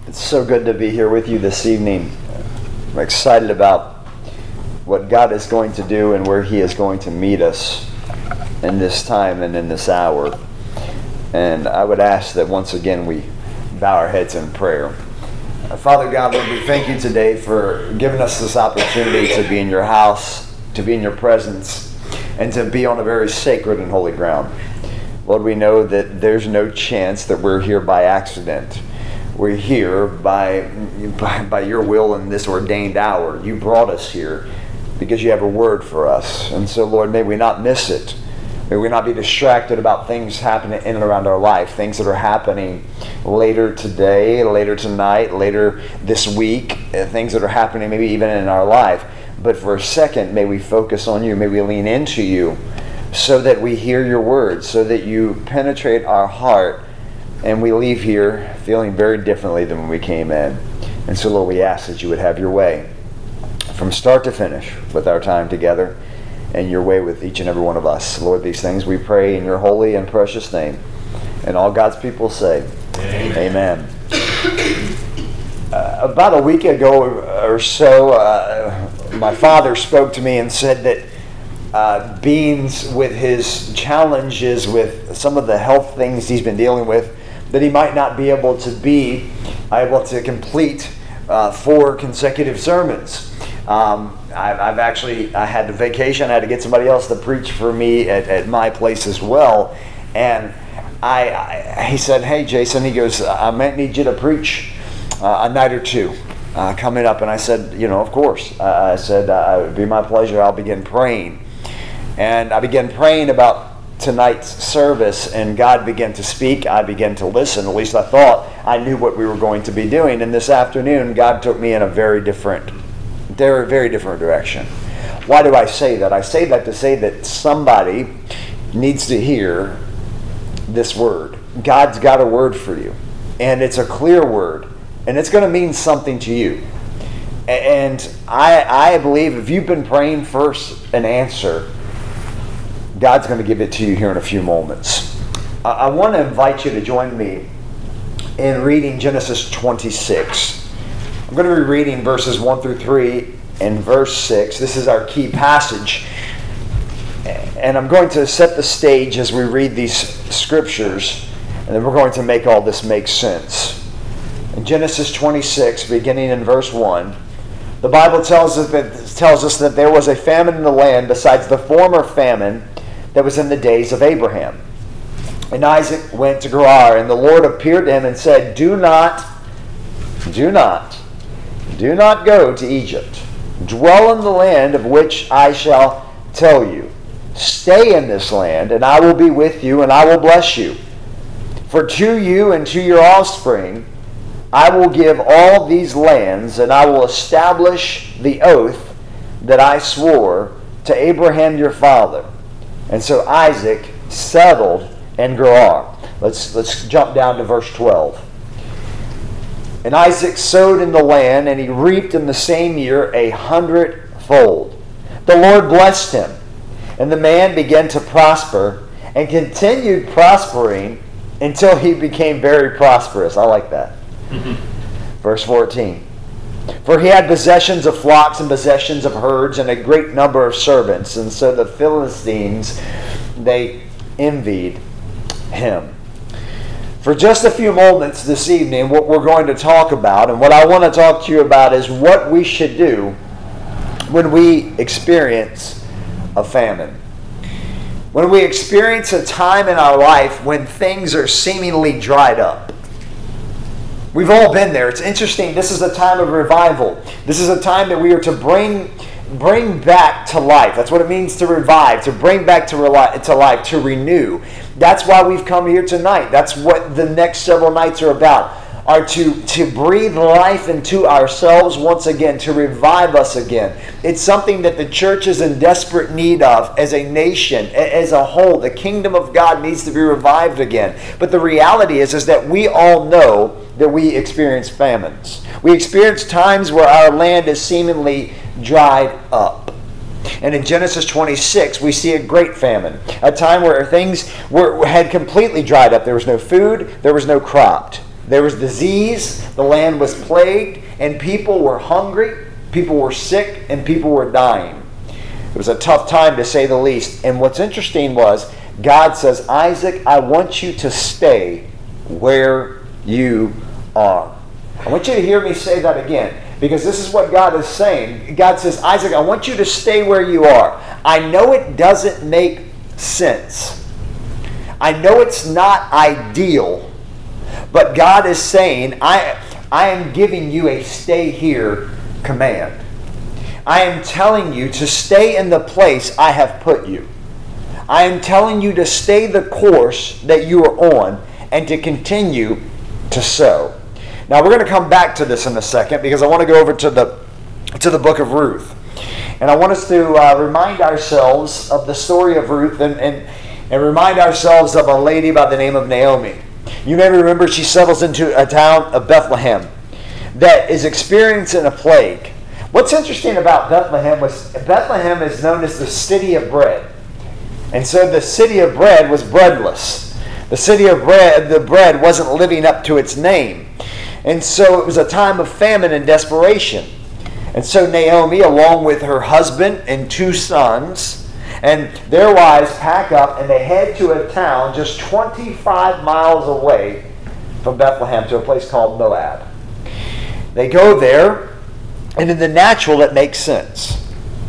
It's so good to be here with you this evening. I'm excited about what God is going to do and where He is going to meet us in this time and in this hour. And I would ask that once again we bow our heads in prayer. Father God, Lord, we thank you today for giving us this opportunity to be in your house, to be in your presence, and to be on a very sacred and holy ground. Lord, we know that there's no chance that we're here by accident. We're here by your will in this ordained hour. You brought us here because you have a word for us. And so, Lord, may we not miss it. May we not be distracted about things happening in and around our life, things that are happening later today, later tonight, later this week, things that are happening maybe even in our life. But for a second, may we focus on you. May we lean into you so that we hear your words, so that you penetrate our heart and we leave here feeling very differently than when we came in. And so, Lord, we ask that you would have your way from start to finish with our time together, and your way with each and every one of us. Lord, these things we pray in your holy and precious name. And all God's people say, Amen. About a week ago or so, my father spoke to me and said that being with his challenges with some of the health things he's been dealing with, that he might not be able to complete 4 consecutive sermons. I had a vacation. I had to get somebody else to preach for me at my place as well. And he said, "Hey, Jason," he goes, "I might need you to preach a night or two coming up." And I said, "Of course." I said, "It would be my pleasure. I'll begin praying." And I began praying about tonight's service, and God began to speak. I began to listen. At least I thought I knew what we were going to be doing. And this afternoon, God took me in a very different direction. Why do I say that? I say that to say that somebody needs to hear this word. God's got a word for you, and it's a clear word, and it's going to mean something to you. And I believe if you've been praying for an answer, God's going to give it to you here in a few moments. I want to invite you to join me in reading Genesis 26. I'm going to be reading verses 1 through 3 and verse 6. This is our key passage. And I'm going to set the stage as we read these scriptures, and then we're going to make all this make sense. In Genesis 26, beginning in verse 1, the Bible tells us that there was a famine in the land besides the former famine that was in the days of Abraham. And Isaac went to Gerar, and the Lord appeared to him and said, Do not go to Egypt. Dwell in the land of which I shall tell you. Stay in this land, and I will be with you, and I will bless you. For to you and to your offspring I will give all these lands, and I will establish the oath that I swore to Abraham your father. And so Isaac settled in Gerar. Let's jump down to verse 12. And Isaac sowed in the land, and he reaped in the same year 100-fold. The Lord blessed him, and the man began to prosper, and continued prospering until he became very prosperous. I like that. Verse 14. For he had possessions of flocks and possessions of herds and a great number of servants. And so the Philistines, they envied him. For just a few moments this evening, what we're going to talk about, and what I want to talk to you about, is what we should do when we experience a famine. When we experience a time in our life when things are seemingly dried up. We've all been there. It's interesting. This is a time of revival. This is a time that we are to bring back to life. That's what it means to revive, to bring back to life, to renew. That's why we've come here tonight. That's what the next several nights are about, are to breathe life into ourselves once again, to revive us again. It's something that the church is in desperate need of as a nation, as a whole. The kingdom of God needs to be revived again. But the reality is that we all know that we experience famines. We experience times where our land is seemingly dried up. And in Genesis 26, we see a great famine, a time where things had completely dried up. There was no food, there was no crop. There was disease, the land was plagued, and people were hungry, people were sick, and people were dying. It was a tough time, to say the least. And what's interesting was, God says, Isaac, I want you to stay where you are. I want you to hear me say that again, because this is what God is saying. God says, Isaac, I want you to stay where you are. I know it doesn't make sense. I know it's not ideal. But God is saying, I am giving you a stay here command. I am telling you to stay in the place I have put you. I am telling you to stay the course that you are on and to continue to sow. Now we're going to come back to this in a second, because I want to go over to the book of Ruth. And I want us to remind ourselves of the story of Ruth and remind ourselves of a lady by the name of Naomi. You may remember she settles into a town of Bethlehem that is experiencing a plague. What's interesting about Bethlehem was Bethlehem is known as the city of bread. And so the city of bread was breadless. The city of bread, the bread wasn't living up to its name. And so it was a time of famine and desperation. And so Naomi, along with her husband and 2 sons, and their wives, pack up and they head to a town just 25 miles away from Bethlehem, to a place called Moab. They go there, and in the natural it makes sense.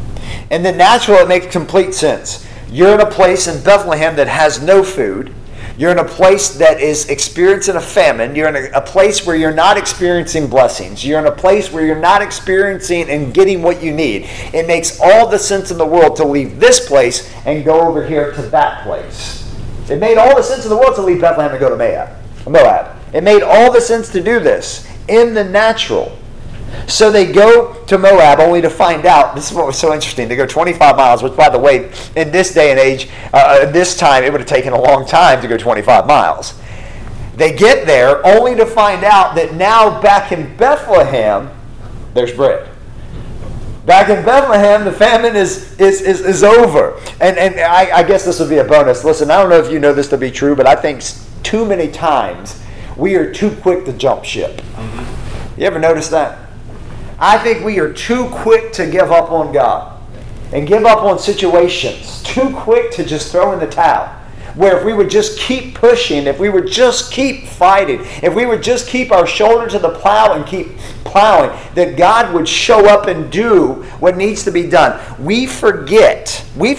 In the natural it makes complete sense. You're in a place in Bethlehem that has no food. You're in a place that is experiencing a famine. You're in a place where you're not experiencing blessings. You're in a place where you're not experiencing and getting what you need. It makes all the sense in the world to leave this place and go over here to that place. It made all the sense in the world to leave Bethlehem and go to Moab. It made all the sense to do this in the natural. So they go to Moab only to find out, this is what was so interesting, they go 25 miles, which by the way, in this day and age, this time, it would have taken a long time to go 25 miles. They get there only to find out that now back in Bethlehem, there's bread. Back in Bethlehem, the famine is over. And I guess this would be a bonus. Listen, I don't know if you know this to be true, but I think too many times we are too quick to jump ship. You ever notice that? I think we are too quick to give up on God and give up on situations. Too quick to just throw in the towel. Where if we would just keep pushing, if we would just keep fighting, if we would just keep our shoulder to the plow and keep plowing, that God would show up and do what needs to be done. We forget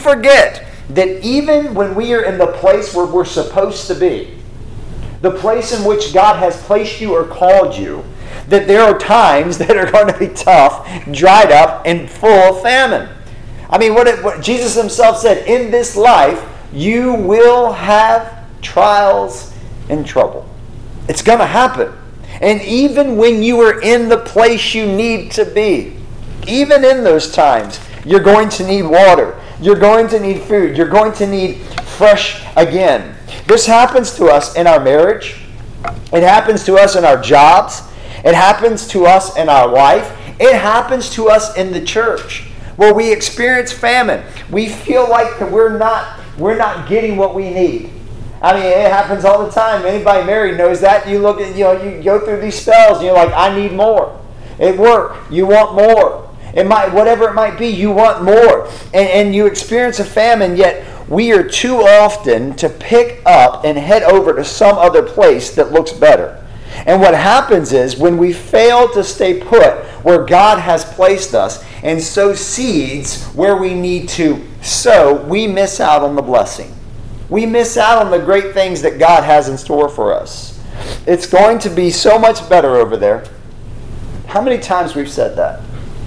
that even when we are in the place where we're supposed to be, the place in which God has placed you or called you, that there are times that are going to be tough, dried up, and full of famine. I mean, what Jesus himself said, in this life, you will have trials and trouble. It's going to happen. And even when you are in the place you need to be, even in those times, you're going to need water. You're going to need food. You're going to need fresh again. This happens to us in our marriage. It happens to us in our jobs. It happens to us in our life. It happens to us in the church, where we experience famine. We feel like we're not getting what we need. I mean, it happens all the time. Anybody married knows that. You look at, you go through these spells, and you're like, I need more. At work, you want more. Whatever it might be, you want more. And you experience a famine, yet we are too often to pick up and head over to some other place that looks better. And what happens is, when we fail to stay put where God has placed us and sow seeds where we need to sow, we miss out on the blessing. We miss out on the great things that God has in store for us. It's going to be so much better over there. How many times we've said that?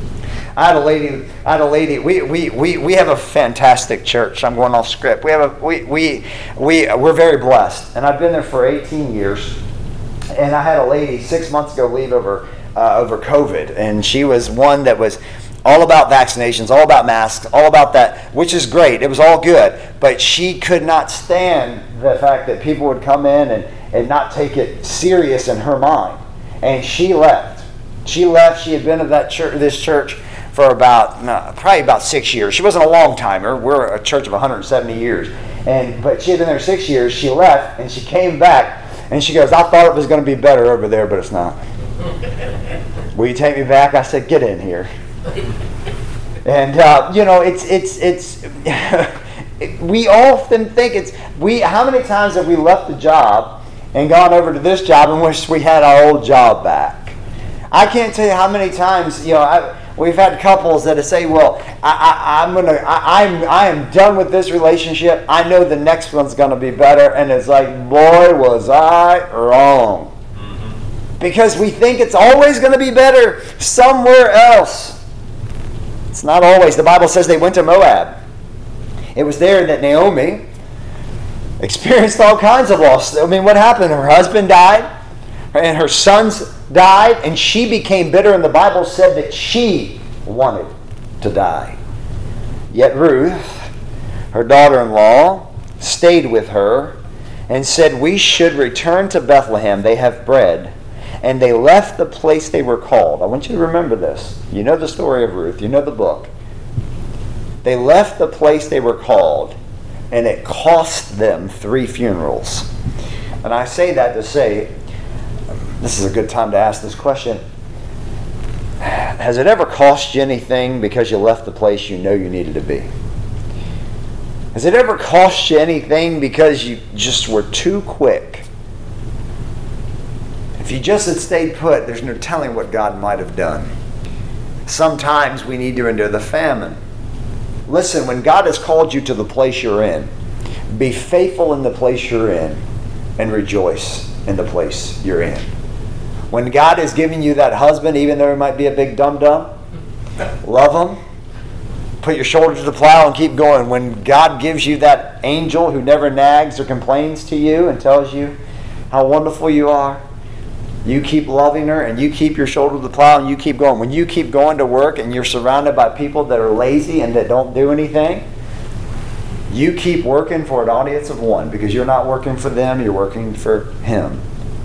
I had a lady. We have a fantastic church. I'm going off script. We're very blessed, and I've been there for 18 years. And I had a lady 6 months ago leave over COVID, and she was one that was all about vaccinations, all about masks, all about that, which is great. It was all good, but she could not stand the fact that people would come in and not take it serious in her mind, and she left. She had been at this church for probably about 6 years. She wasn't a long timer. We're a church of 170 years, but she had been there 6 years. She left, and she came back. And she goes, I thought it was going to be better over there, but it's not. Will you take me back? I said, get in here. And, we often think how many times have we left the job and gone over to this job and wished we had our old job back? I can't tell you how many times, we've had couples that say, well, I am done with this relationship. I know the next one's going to be better. And it's like, boy, was I wrong. Because we think it's always going to be better somewhere else. It's not always. The Bible says they went to Moab. It was there that Naomi experienced all kinds of loss. I mean, what happened? Her husband died, and her sons died, and she became bitter, and the Bible said that she wanted to die. Yet Ruth, her daughter-in-law, stayed with her and said, we should return to Bethlehem. They have bread. And they left the place they were called. I want you to remember this. You know the story of Ruth. You know the book. They left the place they were called, and it cost them 3 funerals. And I say that to say, this is a good time to ask this question. Has it ever cost you anything because you left the place you know you needed to be? Has it ever cost you anything because you just were too quick? If you just had stayed put, there's no telling what God might have done. Sometimes we need to endure the famine. Listen, when God has called you to the place you're in, be faithful in the place you're in and rejoice in the place you're in. When God has given you that husband, even though he might be a big dum-dum, love him. Put your shoulder to the plow and keep going. When God gives you that angel who never nags or complains to you and tells you how wonderful you are, you keep loving her and you keep your shoulder to the plow and you keep going. When you keep going to work and you're surrounded by people that are lazy and that don't do anything, you keep working for an audience of one, because you're not working for them, you're working for him.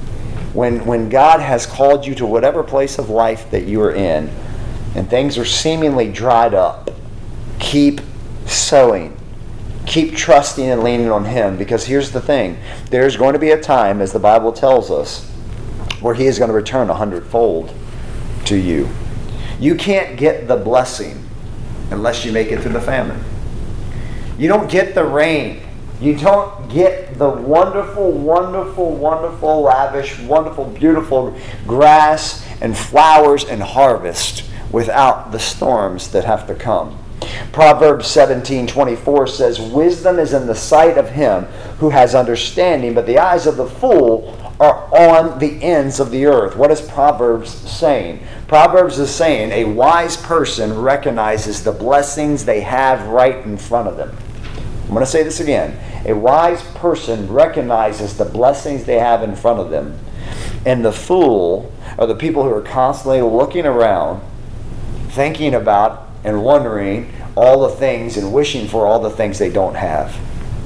When God has called you to whatever place of life that you are in and things are seemingly dried up, keep sowing. Keep trusting and leaning on him, because here's the thing. There's going to be a time, as the Bible tells us, where he is going to return 100-fold to you. You can't get the blessing unless you make it through the famine. You don't get the rain. You don't get the wonderful, wonderful, wonderful, lavish, wonderful, beautiful grass and flowers and harvest without the storms that have to come. Proverbs 17:24 says, wisdom is in the sight of him who has understanding, but the eyes of the fool are on the ends of the earth. What is Proverbs saying? Proverbs is saying a wise person recognizes the blessings they have right in front of them. I'm going to say this again. A wise person recognizes the blessings they have in front of them. And the fool are the people who are constantly looking around, thinking about and wondering all the things and wishing for all the things they don't have.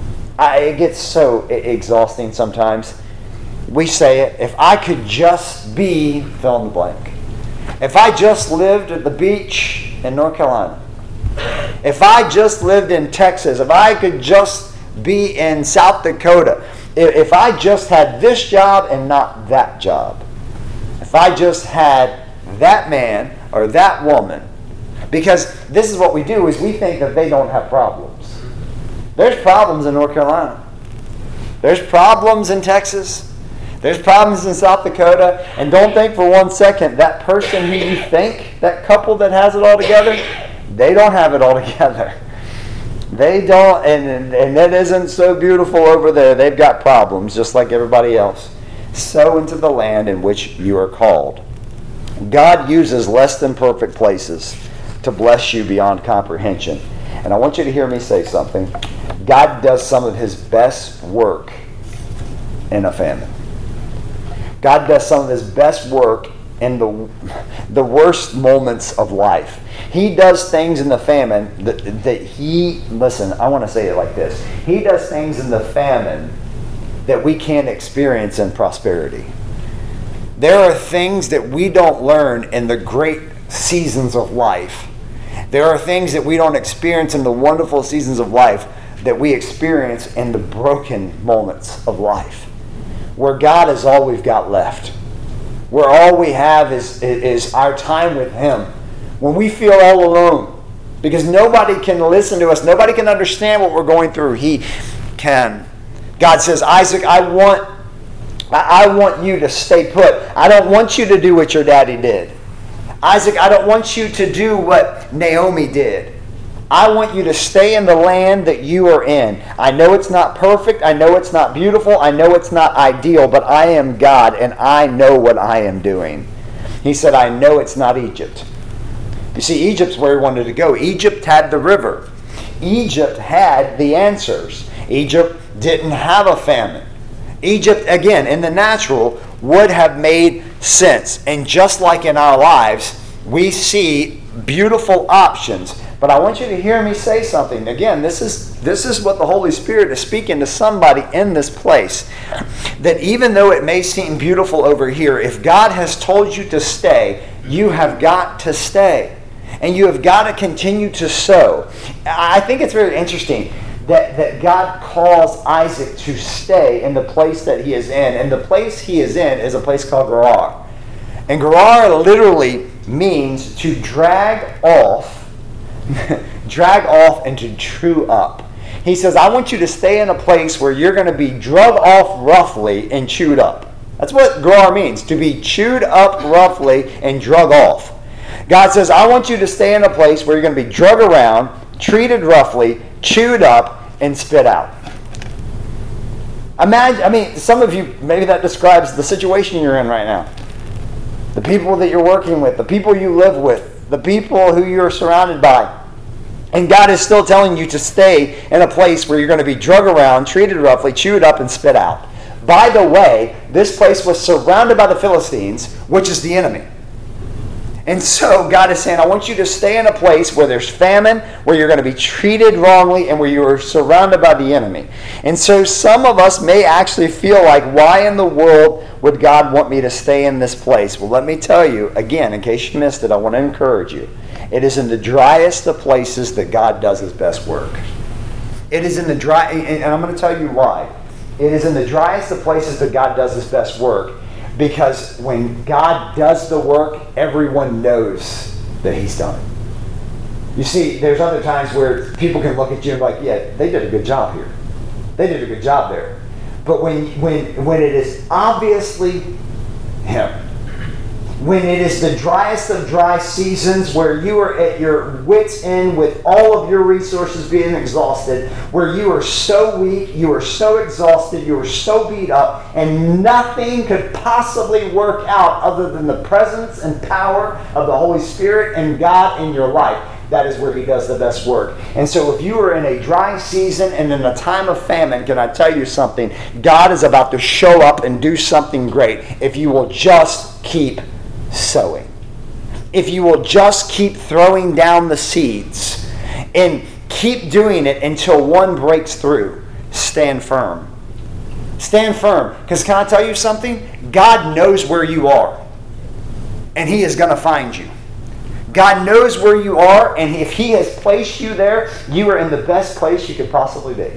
It gets so exhausting sometimes. We say it, if I could just be fill in the blank. If I just lived at the beach in North Carolina. If I just lived in Texas. If I could just be in South Dakota. If I just had this job and not that job. If I just had that man or that woman. Because this is what we do, is we think that they don't have problems. There's problems in North Carolina. There's problems in Texas. There's problems in South Dakota. And don't think for 1 second that person who you think, that couple that has it all together, they don't have it all together. They don't, and that isn't so beautiful over there. They've got problems just like everybody else. Sow into the land in which you are called. God uses less than perfect places to bless you beyond comprehension. And I want you to hear me say something. God does some of his best work in a famine. God does some of his best work in the worst moments of life. He does things in the famine that he, listen, I want to say it like this. He does things in the famine that we can't experience in prosperity. There are things that we don't learn in the great seasons of life. There are things that we don't experience in the wonderful seasons of life that we experience in the broken moments of life. where God is all we've got left. Where all we have is our time with Him. When we feel all alone, because nobody can listen to us, nobody can understand what we're going through, He can. God says, Isaac, I want you to stay put. I don't want you to do what your daddy did. Isaac, I don't want you to do what Naomi did. I want you to stay in the land that you are in. I know it's not perfect. I know it's not beautiful. I know it's not ideal, but I am God, and I know what I am doing. He said, I know it's not Egypt. You see, Egypt's where he wanted to go. Egypt had the river. Egypt had the answers. Egypt didn't have a famine. Egypt, again, in the natural, would have made sense. And just like in our lives, we see beautiful options. But I want you to hear me say something. Again, this is what the Holy Spirit is speaking to somebody in this place. That even though it may seem beautiful over here, if God has told you to stay, you have got to stay. And you have got to continue to sow. I think it's very interesting that God calls Isaac to stay in the place that he is in. And the place he is in is a place called Gerar. And Gerar literally means to drag off and to chew up. He says, I want you to stay in a place where you're going to be drug off roughly and chewed up. That's what Gerar means, to be chewed up roughly and drug off. God says, I want you to stay in a place where you're going to be drug around, treated roughly, chewed up, and spit out. Imagine, some of you, maybe that describes the situation you're in right now. The people that you're working with, the people you live with, the people who you're surrounded by. And God is still telling you to stay in a place where you're going to be drug around, treated roughly, chewed up, and spit out. By the way, this place was surrounded by the Philistines, which is the enemy. And so God is saying, I want you to stay in a place where there's famine, where you're going to be treated wrongly, and where you are surrounded by the enemy. And so some of us may actually feel like, why in the world would God want me to stay in this place? Well, let me tell you, again, in case you missed it, I want to encourage you. It is in the driest of places that God does His best work. It is in the dry, and I'm going to tell you why. It is in the driest of places that God does His best work. Because when God does the work, everyone knows that He's done it. You see, there's other times where people can look at you and be like, yeah, they did a good job here. They did a good job there. But when it is obviously Him, when it is the driest of dry seasons where you are at your wit's end with all of your resources being exhausted, where you are so weak, you are so exhausted, you are so beat up, and nothing could possibly work out other than the presence and power of the Holy Spirit and God in your life. That is where He does the best work. And so if you are in a dry season and in a time of famine, can I tell you something? God is about to show up and do something great if you will just keep sowing. If you will just keep throwing down the seeds and keep doing it until one breaks through, stand firm. Stand firm. Because can I tell you something? God knows where you are. And He is going to find you. God knows where you are, and if He has placed you there, you are in the best place you could possibly be.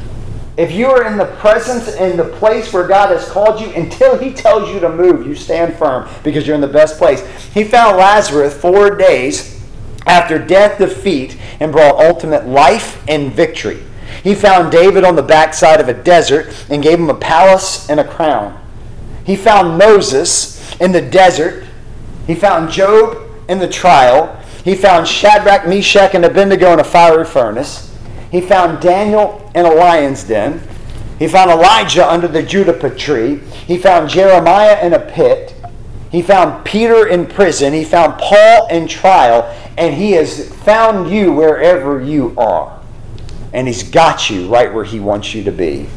If you are in the presence and the place where God has called you, until He tells you to move, you stand firm because you're in the best place. He found Lazarus 4 days after death, defeat, and brought ultimate life and victory. He found David on the backside of a desert and gave him a palace and a crown. He found Moses in the desert. He found Job in the trial. He found Shadrach, Meshach, and Abednego in a fiery furnace. He found Daniel in a lion's den. He found Elijah under the juniper tree. He found Jeremiah in a pit. He found Peter in prison. He found Paul in trial. And He has found you wherever you are. And He's got you right where He wants you to be.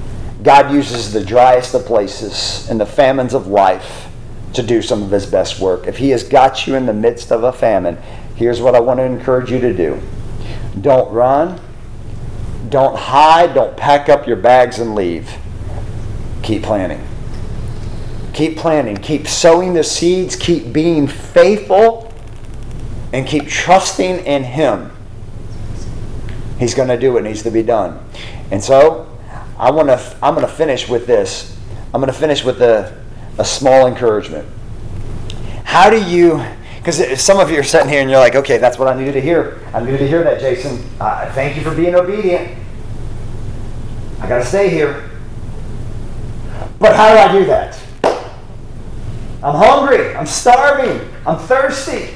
God uses the driest of places and the famines of life to do some of His best work. If He has got you in the midst of a famine, here's what I want to encourage you to do. Don't run. Don't hide. Don't pack up your bags and leave. Keep planting. Keep planting. Keep sowing the seeds. Keep being faithful. And keep trusting in Him. He's going to do what needs to be done. And so, I'm going to finish with this. I'm going to finish with a small encouragement. How do you, because some of you are sitting here and you're like, okay, that's what I needed to hear. I needed to hear that, Jason. Thank you for being obedient. I got to stay here. But how do I do that? I'm hungry. I'm starving. I'm thirsty.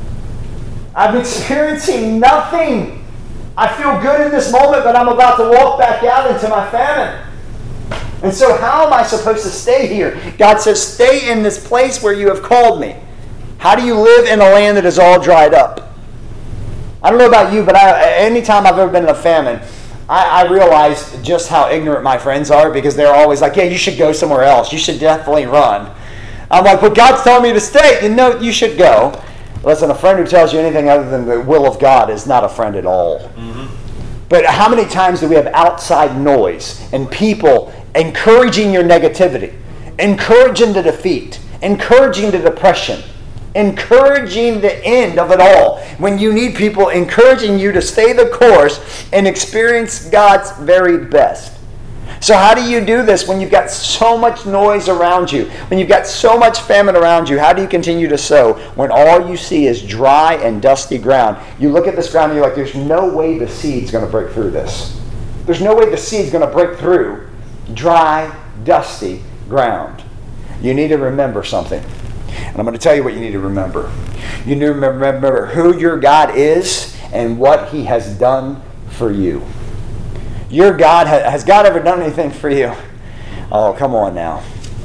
I'm experiencing nothing. I feel good in this moment, but I'm about to walk back out into my famine. And so how am I supposed to stay here? God says, stay in this place where you have called me. How do you live in a land that is all dried up? I don't know about you, but anytime I've ever been in a famine, I realize just how ignorant my friends are, because they're always like, yeah, you should go somewhere else. You should definitely run. I'm like, but God's telling me to stay. You should go. Listen, a friend who tells you anything other than the will of God is not a friend at all. Mm-hmm. But how many times do we have outside noise and people encouraging your negativity, encouraging the defeat, encouraging the depression, encouraging the end of it all, when you need people encouraging you to stay the course and experience God's very best? So how do you do this when you've got so much noise around you, when you've got so much famine around you? How do you continue to sow when all you see is dry and dusty ground? You look at this ground and you're like, there's no way the seed's going to break through this. There's no way the seed's going to break through dry, dusty ground. You need to remember something. And I'm going to tell you what you need to remember. You need to remember who your God is and what He has done for you. Your God, has God ever done anything for you? Oh, come on now.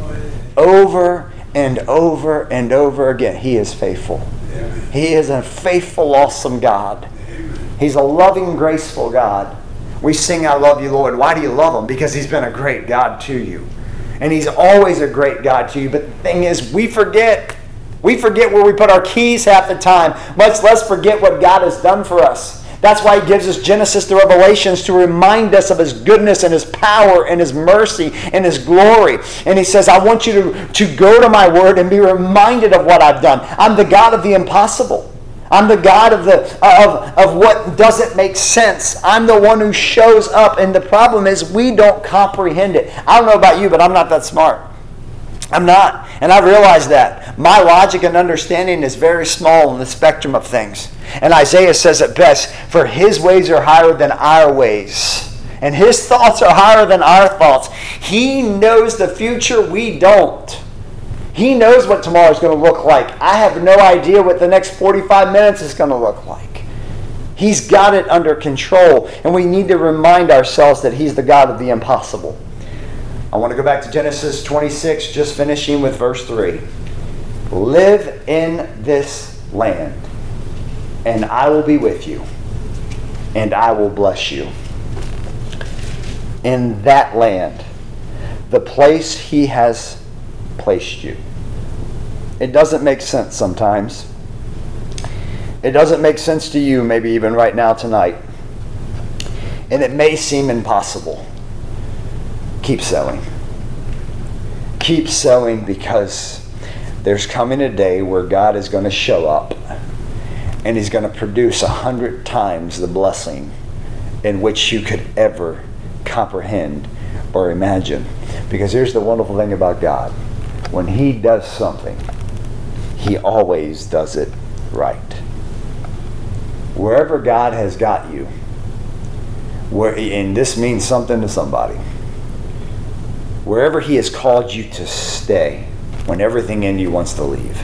Over and over and over again, He is faithful. He is a faithful, awesome God. He's a loving, graceful God. We sing, I love you, Lord. Why do you love Him? Because He's been a great God to you. And He's always a great God to you. But the thing is, we forget. We forget where we put our keys half the time, much less forget what God has done for us. That's why He gives us Genesis to Revelations, to remind us of His goodness and His power and His mercy and His glory. And He says, I want you to go to my word and be reminded of what I've done. I'm the God of the impossible. I'm the God of what doesn't make sense. I'm the one who shows up. And the problem is we don't comprehend it. I don't know about you, but I'm not that smart. I'm not. And I realize that. My logic and understanding is very small in the spectrum of things. And Isaiah says it best, for His ways are higher than our ways. And His thoughts are higher than our thoughts. He knows the future, we don't. He knows what tomorrow's going to look like. I have no idea what the next 45 minutes is going to look like. He's got it under control. And we need to remind ourselves that He's the God of the impossible. I want to go back to Genesis 26, just finishing with verse 3. Live in this land, and I will be with you, and I will bless you. In that land, the place He has placed you. It doesn't make sense sometimes. It doesn't make sense to you, maybe even right now tonight. And it may seem impossible. Keep sowing. Keep sowing, because there's coming a day where God is going to show up and He's going to produce 100 times the blessing in which you could ever comprehend or imagine. Because here's the wonderful thing about God. When He does something, He always does it right. Wherever God has got you, and this means something to somebody, wherever He has called you to stay when everything in you wants to leave,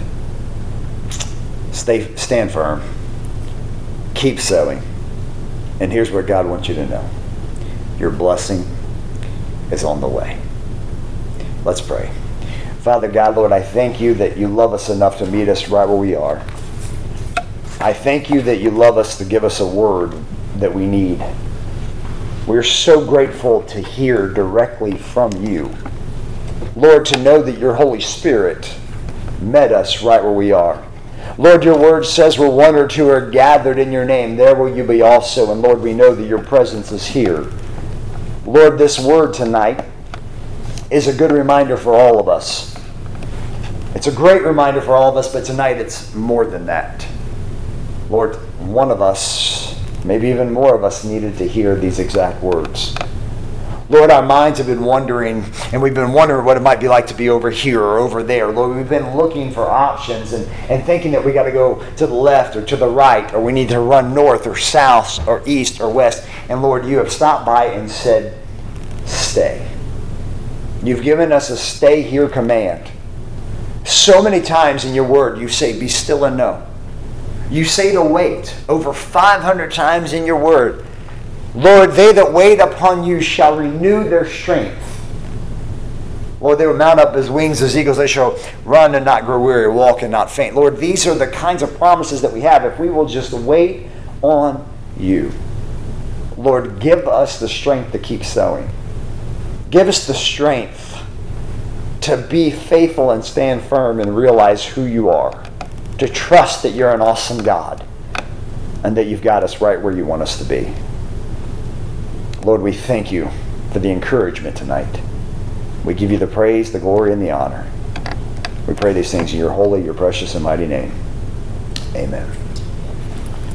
stand firm. Keep sowing. And here's what God wants you to know. Your blessing is on the way. Let's pray. Father God, Lord, I thank You that You love us enough to meet us right where we are. I thank You that You love us to give us a word that we need. We're so grateful to hear directly from You. Lord, to know that Your Holy Spirit met us right where we are. Lord, Your word says where one or two are gathered in Your name, there will You be also. And Lord, we know that Your presence is here. Lord, this word tonight is a good reminder for all of us. It's a great reminder for all of us, but tonight it's more than that. Lord, one of us, maybe even more of us, needed to hear these exact words. Lord, our minds have been wondering, and we've been wondering what it might be like to be over here or over there. Lord, we've been looking for options and thinking that we got to go to the left or to the right, or we need to run north or south or east or west. And Lord, you have stopped by and said, stay. You've given us a stay here command. So many times in your word, you say, be still and know. You say to wait over 500 times in your word. Lord, they that wait upon you shall renew their strength. Lord, they will mount up as wings as eagles. They shall run and not grow weary, walk and not faint. Lord, these are the kinds of promises that we have if we will just wait on you. Lord, give us the strength to keep sowing. Give us the strength to be faithful and stand firm and realize who you are. To trust that you're an awesome God and that you've got us right where you want us to be. Lord, we thank you for the encouragement tonight. We give you the praise, the glory, and the honor. We pray these things in your holy, your precious, and mighty name. Amen.